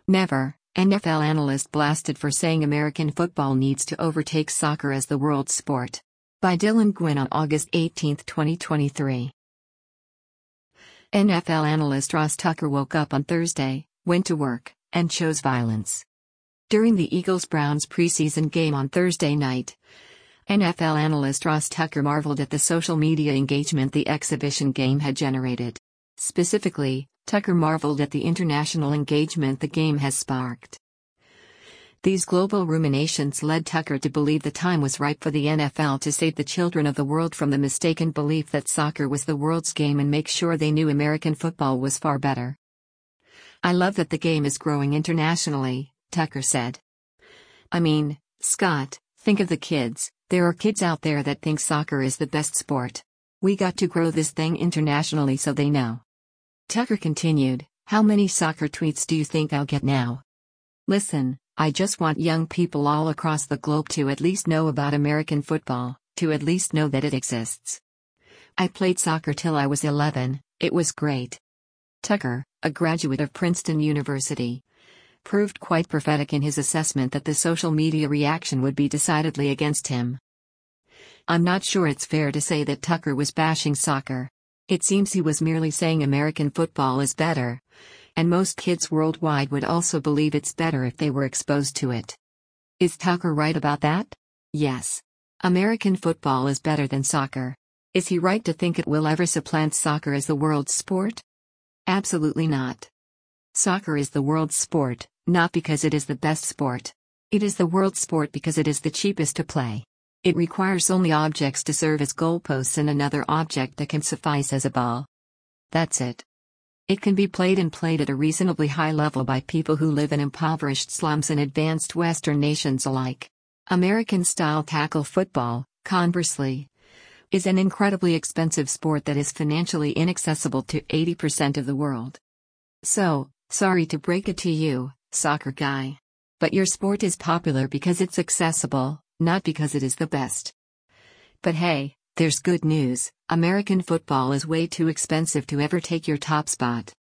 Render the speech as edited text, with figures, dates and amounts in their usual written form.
Never, NFL analyst blasted for saying American football needs to overtake soccer as the world sport. By Dylan Gwynn on August 18, 2023. NFL analyst Ross Tucker woke up on Thursday, went to work, and chose violence. During the Eagles-Browns preseason game on Thursday night, NFL analyst Ross Tucker marveled at the social media engagement the exhibition game had generated. Specifically, Tucker marveled at the international engagement the game has sparked. These global ruminations led Tucker to believe the time was ripe for the NFL to save the children of the world from the mistaken belief that soccer was the world's game and make sure they knew American football was far better. "I love that the game is growing internationally," Tucker said. "I mean, Scott, think of the kids. There are kids out there that think soccer is the best sport. We got to grow this thing internationally so they know." Tucker continued, "How many soccer tweets do you think I'll get now? Listen, I just want young people all across the globe to at least know about American football, to at least know that it exists. I played soccer till I was 11, it was great." Tucker, a graduate of Princeton University, proved quite prophetic in his assessment that the social media reaction would be decidedly against him. I'm not sure it's fair to say that Tucker was bashing soccer. It seems he was merely saying American football is better, and most kids worldwide would also believe it's better if they were exposed to it. Is Tucker right about that? Yes. American football is better than soccer. Is he right to think it will ever supplant soccer as the world's sport? Absolutely not. Soccer is the world's sport, not because it is the best sport. It is the world's sport because it is the cheapest to play. It requires only objects to serve as goalposts and another object that can suffice as a ball. That's it. It can be played at a reasonably high level by people who live in impoverished slums and advanced Western nations alike. American-style tackle football, conversely, is an incredibly expensive sport that is financially inaccessible to 80% of the world. So, sorry to break it to you, soccer guy. But your sport is popular because it's accessible, not because it is the best. But hey, there's good news. American football is way too expensive to ever take your top spot.